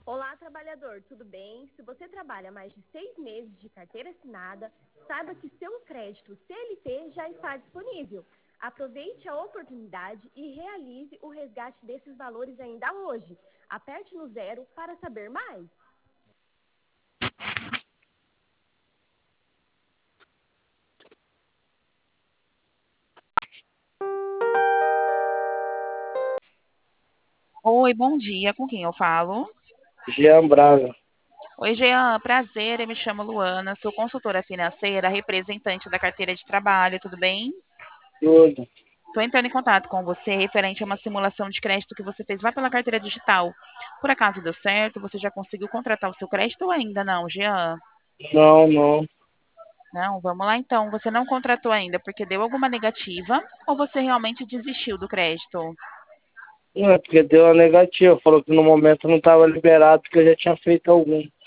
Olá, trabalhador, tudo bem? Se você trabalha mais de 6 meses de carteira assinada, saiba que seu crédito CLT já está disponível. Aproveite a oportunidade e realize o resgate desses valores ainda hoje. Aperte no 0 para saber mais. Oi, bom dia. Com quem eu falo? Jean Braga, Oi, Jean. Prazer. Eu me chamo Luana. Sou consultora financeira, representante da carteira de trabalho. Tudo bem? tudo. Estou entrando em contato com você referente a uma simulação de crédito que você fez lá pela carteira digital. Por acaso deu certo? Você já conseguiu contratar o seu crédito ou ainda não, Jean? Não, não. Não, vamos lá então. Você não contratou ainda porque deu alguma negativa ou você realmente desistiu do crédito? Não é porque deu a negativa. Falou que no momento não estava liberado, porque eu já tinha feito algum.